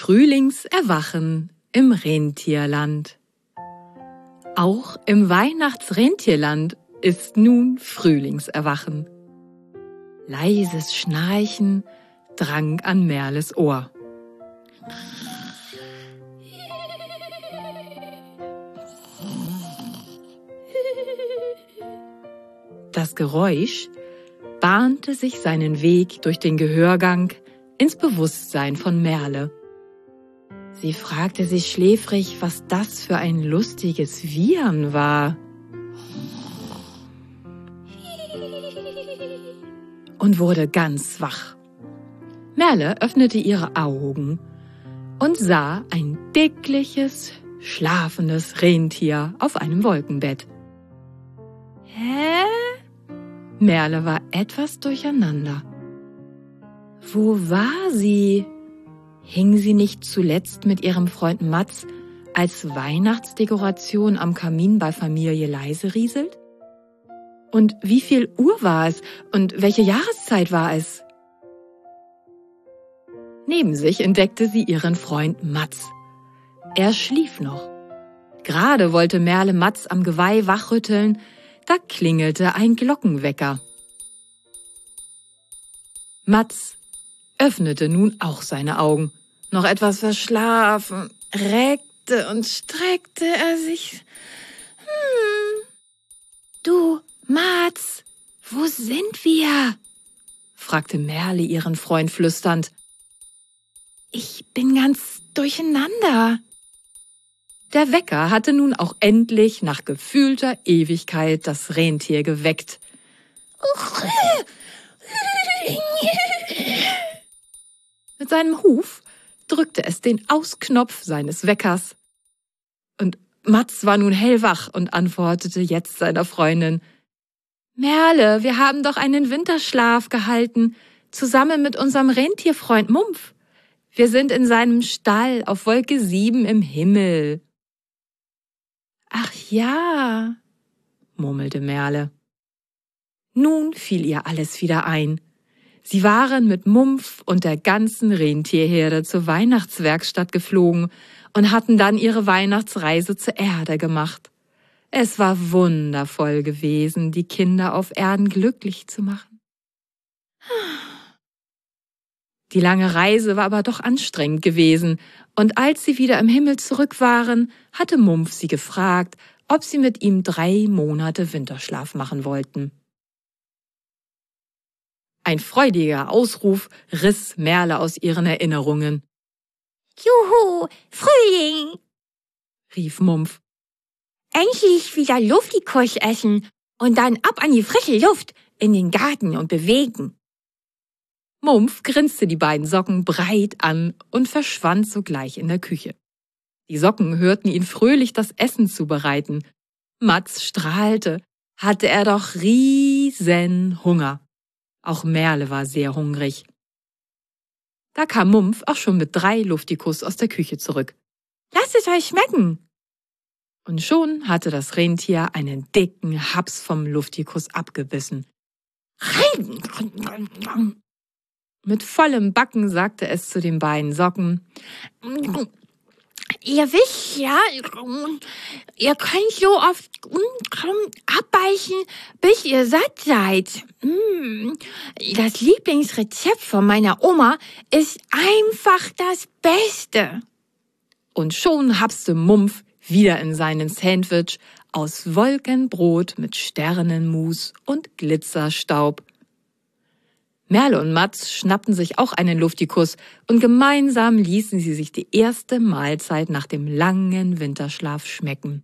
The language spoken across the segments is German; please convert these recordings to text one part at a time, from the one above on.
Frühlingserwachen im Rentierland. Auch im Weihnachtsrentierland ist nun Frühlingserwachen. Leises Schnarchen drang an Merles Ohr. Das Geräusch bahnte sich seinen Weg durch den Gehörgang ins Bewusstsein von Merle. Sie fragte sich schläfrig, was das für ein lustiges Wiehern war. Und wurde ganz wach. Merle öffnete ihre Augen und sah ein dickliches, schlafendes Rentier auf einem Wolkenbett. Hä? Merle war etwas durcheinander. Wo war sie? Hing sie nicht zuletzt mit ihrem Freund Mats als Weihnachtsdekoration am Kamin bei Familie Leiserieselt? Und wie viel Uhr war es und welche Jahreszeit war es? Neben sich entdeckte sie ihren Freund Mats. Er schlief noch. Gerade wollte Merle Mats am Geweih wachrütteln, da klingelte ein Glockenwecker. Mats öffnete nun auch seine Augen. Noch etwas verschlafen, reckte und streckte er sich. Du, Mats, wo sind wir? Fragte Merle ihren Freund flüsternd. Ich bin ganz durcheinander. Der Wecker hatte nun auch endlich nach gefühlter Ewigkeit das Rentier geweckt. Mit seinem Huf drückte es den Ausknopf seines Weckers. Und Mats war nun hellwach und antwortete jetzt seiner Freundin: Merle, wir haben doch einen Winterschlaf gehalten, zusammen mit unserem Rentierfreund Mumpf. Wir sind in seinem Stall auf Wolke 7 im Himmel. Ach ja, murmelte Merle. Nun fiel ihr alles wieder ein. Sie waren mit Mumpf und der ganzen Rentierherde zur Weihnachtswerkstatt geflogen und hatten dann ihre Weihnachtsreise zur Erde gemacht. Es war wundervoll gewesen, die Kinder auf Erden glücklich zu machen. Die lange Reise war aber doch anstrengend gewesen, und als sie wieder im Himmel zurück waren, hatte Mumpf sie gefragt, ob sie mit ihm 3 Monate Winterschlaf machen wollten. Ein freudiger Ausruf riss Merle aus ihren Erinnerungen. Juhu, Frühling! Rief Mumpf. Endlich wieder Luftikus essen und dann ab an die frische Luft in den Garten und bewegen. Mumpf grinste die beiden Socken breit an und verschwand sogleich in der Küche. Die Socken hörten ihn fröhlich das Essen zubereiten. Mats strahlte, hatte er doch riesen Hunger. Auch Merle war sehr hungrig. Da kam Mumpf auch schon mit 3 Luftikus aus der Küche zurück. Lasst es euch schmecken! Und schon hatte das Rentier einen dicken Haps vom Luftikus abgebissen. Mit vollem Backen sagte es zu den beiden Socken: Ihr wisst ja, ihr könnt so oft abbeißen, bis ihr satt seid. Das Lieblingsrezept von meiner Oma ist einfach das Beste. Und schon hapste Mumpf wieder in seinen Sandwich aus Wolkenbrot mit Sternenmus und Glitzerstaub. Merle und Mats schnappten sich auch einen Luftikus und gemeinsam ließen sie sich die erste Mahlzeit nach dem langen Winterschlaf schmecken.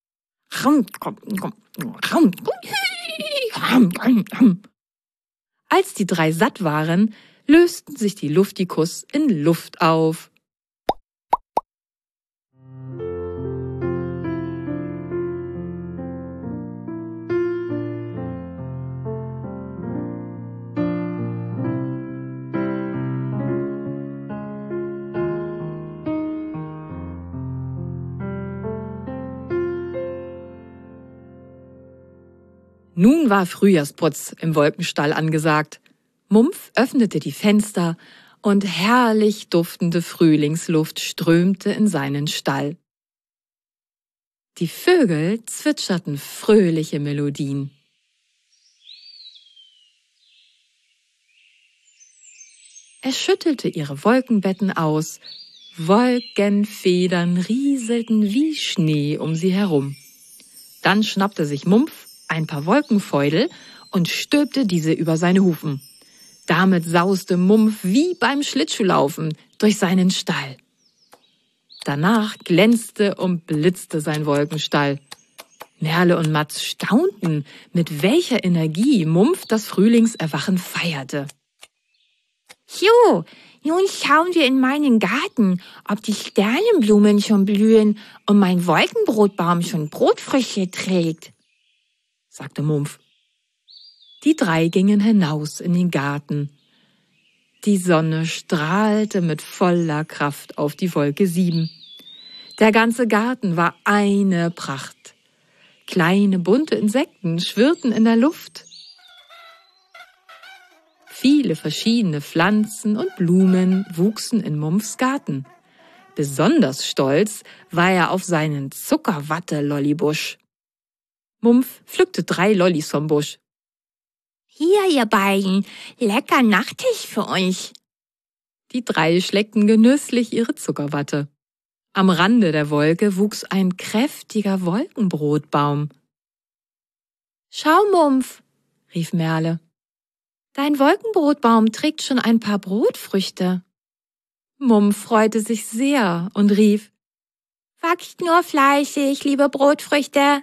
Als die 3 satt waren, lösten sich die Luftikus in Luft auf. Nun war Frühjahrsputz im Wolkenstall angesagt. Mumpf öffnete die Fenster und herrlich duftende Frühlingsluft strömte in seinen Stall. Die Vögel zwitscherten fröhliche Melodien. Er schüttelte ihre Wolkenbetten aus. Wolkenfedern rieselten wie Schnee um sie herum. Dann schnappte sich Mumpf ein paar Wolkenfeudel und stülpte diese über seine Hufen. Damit sauste Mumpf wie beim Schlittschuhlaufen durch seinen Stall. Danach glänzte und blitzte sein Wolkenstall. Merle und Matz staunten, mit welcher Energie Mumpf das Frühlingserwachen feierte. So, nun schauen wir in meinen Garten, ob die Sternenblumen schon blühen und mein Wolkenbrotbaum schon Brotfrüchte trägt, sagte Mumpf. Die drei gingen hinaus in den Garten. Die Sonne strahlte mit voller Kraft auf die Wolke 7. Der ganze Garten war eine Pracht. Kleine bunte Insekten schwirrten in der Luft. Viele verschiedene Pflanzen und Blumen wuchsen in Mumpfs Garten. Besonders stolz war er auf seinen Zuckerwatte-Lollibusch. Mumpf pflückte 3 Lollis vom Busch. Hier, ihr beiden, lecker Nachtisch für uns. Die 3 schleckten genüsslich ihre Zuckerwatte. Am Rande der Wolke wuchs ein kräftiger Wolkenbrotbaum. »Schau, Mumpf«, rief Merle. »Dein Wolkenbrotbaum trägt schon ein paar Brotfrüchte.« Mumpf freute sich sehr und rief, »Wachst nur fleißig, liebe Brotfrüchte.«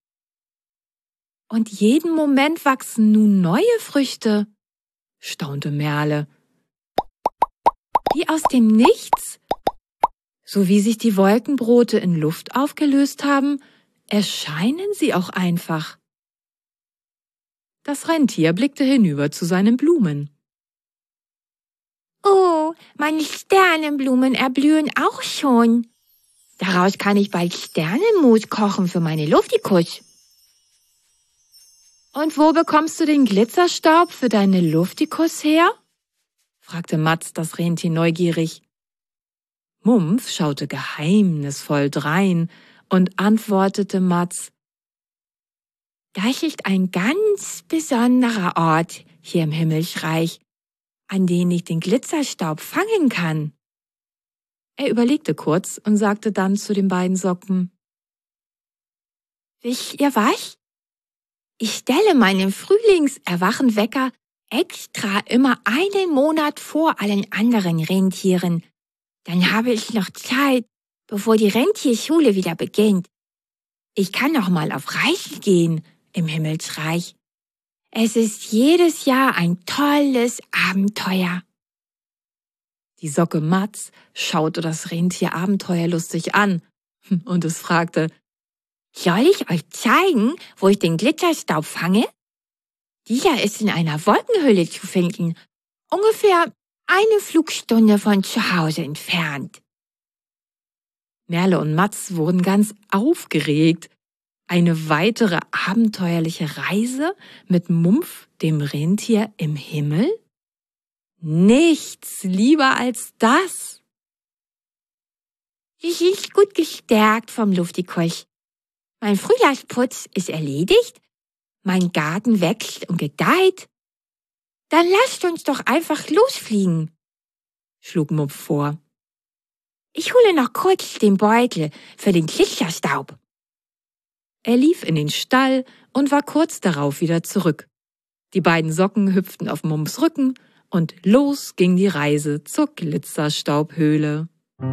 »Und jeden Moment wachsen nun neue Früchte«, staunte Merle. »Wie aus dem Nichts? So wie sich die Wolkenbrote in Luft aufgelöst haben, erscheinen sie auch einfach.« Das Rentier blickte hinüber zu seinen Blumen. »Oh, meine Sternenblumen erblühen auch schon. Daraus kann ich bald Sternenmus kochen für meine Luftikus.« »Und wo bekommst du den Glitzerstaub für deine Luftikus her?« fragte Matz das Rentier neugierig. Mumpf schaute geheimnisvoll drein und antwortete Matz, »Das ist ein ganz besonderer Ort hier im Himmelsreich, an den ich den Glitzerstaub fangen kann.« Er überlegte kurz und sagte dann zu den beiden Socken, »Wisst ihr was? Ich stelle meinen Frühlingserwachenwecker extra immer einen Monat vor allen anderen Rentieren. Dann habe ich noch Zeit, bevor die Rentierschule wieder beginnt. Ich kann noch mal auf Reisen gehen im Himmelsreich. Es ist jedes Jahr ein tolles Abenteuer.« Die Socke Matz schaute das Rentier abenteuerlustig an und es fragte, »Soll ich euch zeigen, wo ich den Glitzerstaub fange? Dieser ist in einer Wolkenhülle zu finden, ungefähr eine Flugstunde von zu Hause entfernt.« Merle und Matz wurden ganz aufgeregt. Eine weitere abenteuerliche Reise mit Mumpf, dem Rentier, im Himmel? Nichts lieber als das. Sie sind gut gestärkt vom Luftikus. Mein Frühjahrsputz ist erledigt, mein Garten wächst und gedeiht. Dann lasst uns doch einfach losfliegen, schlug Mumpf vor. Ich hole noch kurz den Beutel für den Glitzerstaub. Er lief in den Stall und war kurz darauf wieder zurück. Die beiden Socken hüpften auf Mumpfs Rücken und los ging die Reise zur Glitzerstaubhöhle.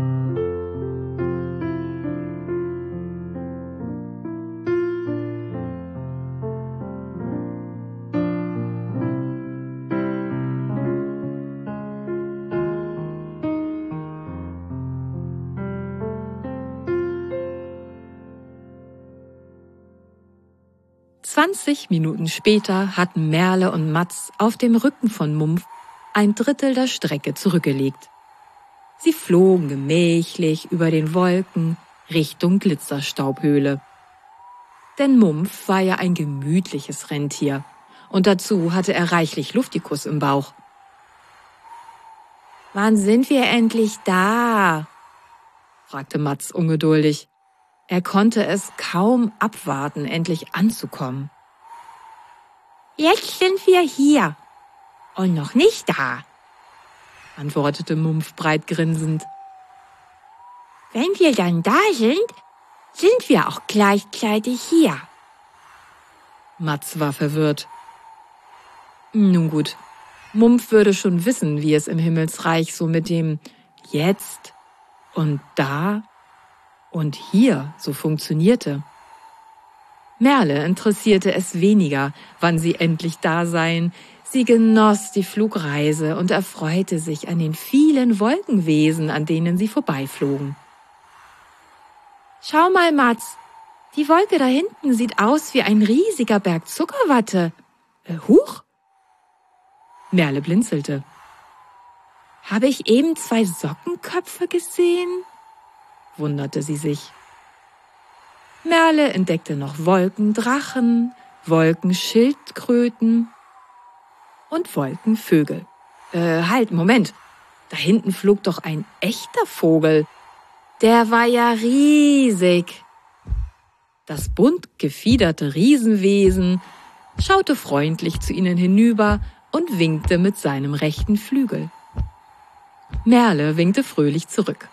»20 Minuten später hatten Merle und Matz auf dem Rücken von Mumpf ein Drittel der Strecke zurückgelegt. Sie flogen gemächlich über den Wolken Richtung Glitzerstaubhöhle. Denn Mumpf war ja ein gemütliches Rentier und dazu hatte er reichlich Luftikus im Bauch. Wann sind wir endlich da? Fragte Mats ungeduldig. Er konnte es kaum abwarten, endlich anzukommen. Jetzt sind wir hier und noch nicht da, antwortete Mumpf breit grinsend. Wenn wir dann da sind, sind wir auch gleichzeitig hier. Mats war verwirrt. Nun gut, Mumpf würde schon wissen, wie es im Himmelsreich so mit dem Jetzt und da und hier so funktionierte. Merle interessierte es weniger, wann sie endlich da seien. Sie genoss die Flugreise und erfreute sich an den vielen Wolkenwesen, an denen sie vorbeiflogen. Schau mal, Mats, die Wolke da hinten sieht aus wie ein riesiger Berg Zuckerwatte. Huch! Merle blinzelte. Habe ich eben 2 Sockenköpfe gesehen? Wunderte sie sich. Merle entdeckte noch Wolkendrachen, Wolkenschildkröten und Wolkenvögel. Halt, Moment. Da hinten flog doch ein echter Vogel. Der war ja riesig. Das bunt gefiederte Riesenwesen schaute freundlich zu ihnen hinüber und winkte mit seinem rechten Flügel. Merle winkte fröhlich zurück.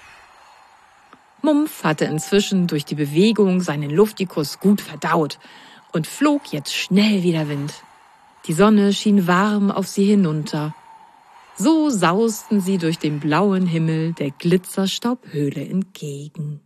Mumpf hatte inzwischen durch die Bewegung seinen Luftikus gut verdaut und flog jetzt schnell wie der Wind. Die Sonne schien warm auf sie hinunter. So sausten sie durch den blauen Himmel der Glitzerstaubhöhle entgegen.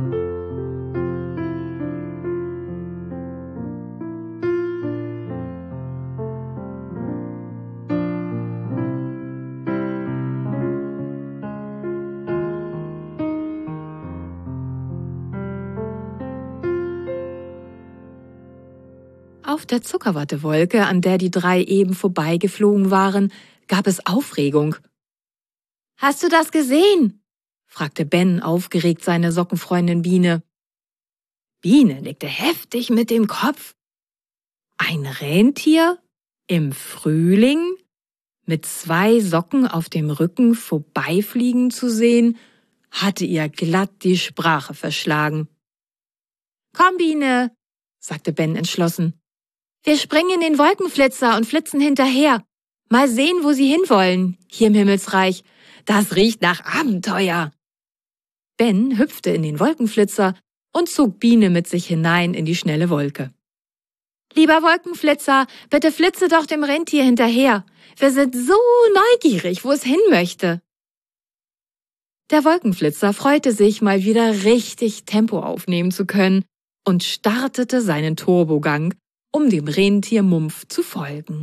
Auf der Zuckerwattewolke, an der die 3 eben vorbeigeflogen waren, gab es Aufregung. »Hast du das gesehen?« fragte Ben aufgeregt seine Sockenfreundin Biene. Biene nickte heftig mit dem Kopf. Ein Rentier im Frühling mit 2 Socken auf dem Rücken vorbeifliegen zu sehen, hatte ihr glatt die Sprache verschlagen. »Komm, Biene«, sagte Ben entschlossen. »Wir springen in den Wolkenflitzer und flitzen hinterher. Mal sehen, wo sie hinwollen, hier im Himmelsreich. Das riecht nach Abenteuer.« Ben hüpfte in den Wolkenflitzer und zog Biene mit sich hinein in die schnelle Wolke. »Lieber Wolkenflitzer, bitte flitze doch dem Rentier hinterher. Wir sind so neugierig, wo es hin möchte.« Der Wolkenflitzer freute sich, mal wieder richtig Tempo aufnehmen zu können und startete seinen Turbogang, um dem Rentier Mumpf zu folgen.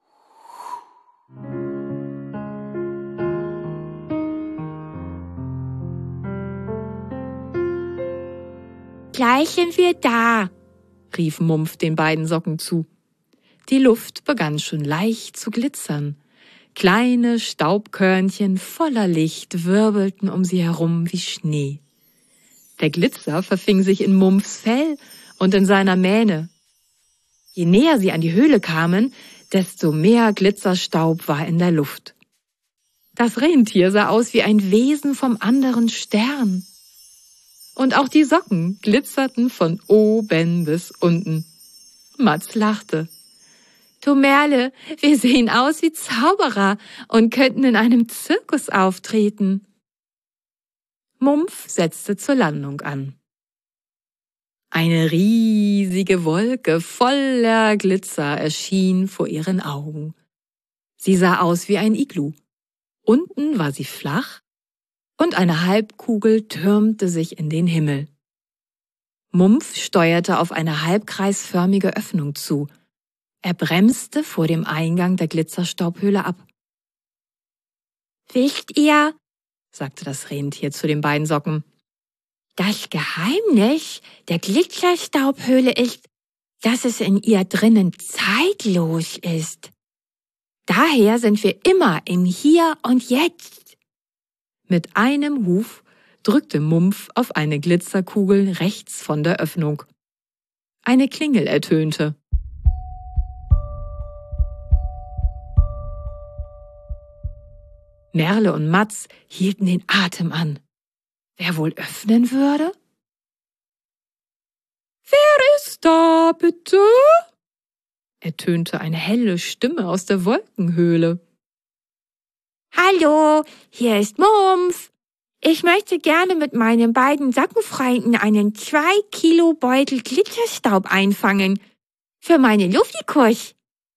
Gleich sind wir da, rief Mumpf den beiden Socken zu. Die Luft begann schon leicht zu glitzern. Kleine Staubkörnchen voller Licht wirbelten um sie herum wie Schnee. Der Glitzer verfing sich in Mumpfs Fell und in seiner Mähne. Je näher sie an die Höhle kamen, desto mehr Glitzerstaub war in der Luft. Das Rentier sah aus wie ein Wesen vom anderen Stern. Und auch die Socken glitzerten von oben bis unten. Mats lachte. »Du Merle, wir sehen aus wie Zauberer und könnten in einem Zirkus auftreten.« Mumpf setzte zur Landung an. Eine riesige Wolke voller Glitzer erschien vor ihren Augen. Sie sah aus wie ein Iglu. Unten war sie flach und eine Halbkugel türmte sich in den Himmel. Mumpf steuerte auf eine halbkreisförmige Öffnung zu. Er bremste vor dem Eingang der Glitzerstaubhöhle ab. »Wisst ihr«, sagte das Rentier zu den beiden Socken, »das Geheimnis der Glitzerstaubhöhle ist, dass es in ihr drinnen zeitlos ist. Daher sind wir immer im Hier und Jetzt.« Mit einem Huf drückte Mumpf auf eine Glitzerkugel rechts von der Öffnung. Eine Klingel ertönte. Merle und Matz hielten den Atem an. Wer wohl öffnen würde? »Wer ist da, bitte?« ertönte eine helle Stimme aus der Wolkenhöhle. »Hallo, hier ist Mumpf. Ich möchte gerne mit meinen beiden Sackenfreunden einen 2 Kilo Beutel Glitterstaub einfangen. Für meine Luftikus.«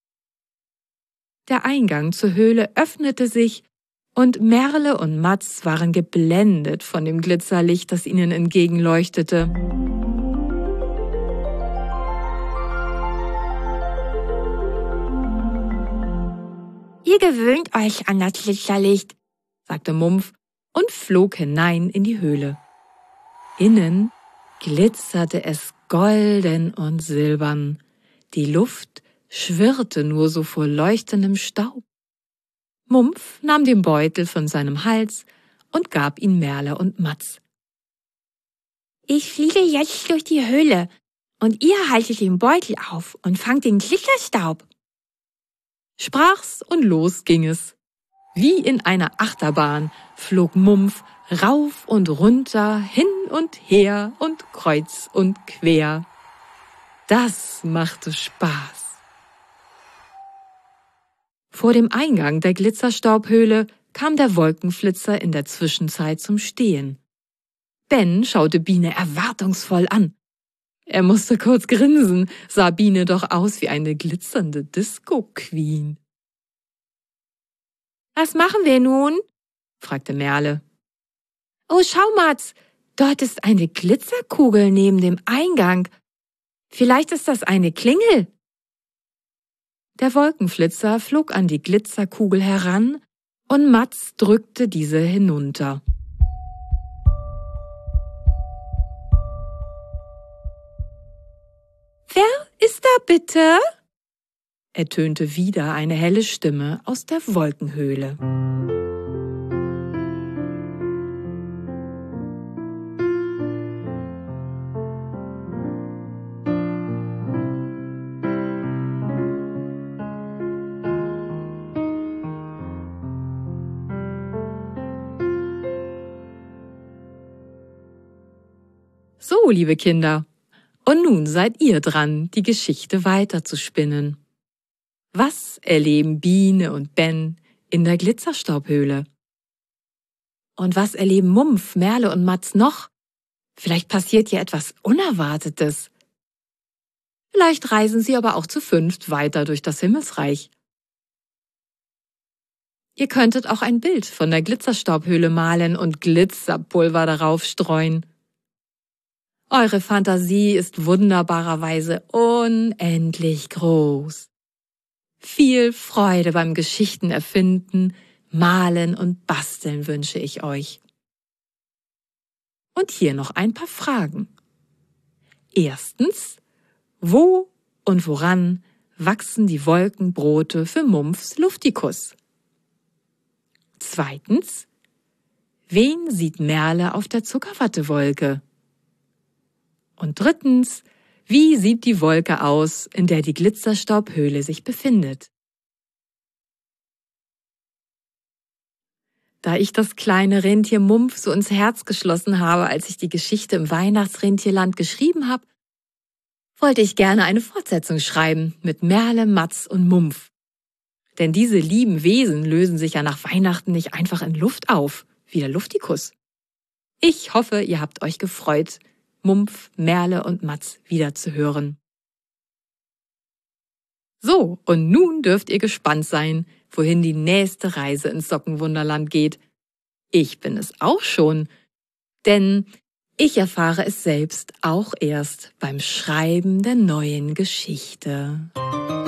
Der Eingang zur Höhle öffnete sich und Merle und Matz waren geblendet von dem Glitzerlicht, das ihnen entgegenleuchtete. »Ihr gewöhnt euch an das Glitzerlicht«, sagte Mumpf und flog hinein in die Höhle. Innen glitzerte es golden und silbern. Die Luft schwirrte nur so vor leuchtendem Staub. Mumpf nahm den Beutel von seinem Hals und gab ihn Merle und Matz. »Ich fliege jetzt durch die Höhle und ihr haltet den Beutel auf und fangt den Glitterstaub«, sprach's und los ging es. Wie in einer Achterbahn flog Mumpf rauf und runter, hin und her und kreuz und quer. Das machte Spaß. Vor dem Eingang der Glitzerstaubhöhle kam der Wolkenflitzer in der Zwischenzeit zum Stehen. Ben schaute Biene erwartungsvoll an. Er musste kurz grinsen, sah Biene doch aus wie eine glitzernde Disco-Queen. »Was machen wir nun?« fragte Merle. »Oh, schau, Matz, dort ist eine Glitzerkugel neben dem Eingang. Vielleicht ist das eine Klingel.« Der Wolkenflitzer flog an die Glitzerkugel heran und Matz drückte diese hinunter. »Wer ist da bitte?« ertönte wieder eine helle Stimme aus der Wolkenhöhle. So, liebe Kinder, und nun seid ihr dran, die Geschichte weiterzuspinnen. Was erleben Biene und Ben in der Glitzerstaubhöhle? Und was erleben Mumpf, Merle und Matz noch? Vielleicht passiert hier etwas Unerwartetes. Vielleicht reisen sie aber auch zu 5 weiter durch das Himmelsreich. Ihr könntet auch ein Bild von der Glitzerstaubhöhle malen und Glitzerpulver darauf streuen. Eure Fantasie ist wunderbarerweise unendlich groß. Viel Freude beim Geschichten erfinden, malen und basteln wünsche ich euch. Und hier noch ein paar Fragen. Erstens, wo und woran wachsen die Wolkenbrote für Mumpfs Luftikus? Zweitens, wen sieht Merle auf der Zuckerwattewolke? Und drittens, wie sieht die Wolke aus, in der die Glitzerstaubhöhle sich befindet? Da ich das kleine Rentier Mumpf so ins Herz geschlossen habe, als ich die Geschichte im Weihnachtsrentierland geschrieben habe, wollte ich gerne eine Fortsetzung schreiben mit Merle, Matz und Mumpf. Denn diese lieben Wesen lösen sich ja nach Weihnachten nicht einfach in Luft auf, wie der Luftikus. Ich hoffe, ihr habt euch gefreut, Mumpf, Merle und Matz wiederzuhören. So, und nun dürft ihr gespannt sein, wohin die nächste Reise ins Sockenwunderland geht. Ich bin es auch schon, denn ich erfahre es selbst auch erst beim Schreiben der neuen Geschichte.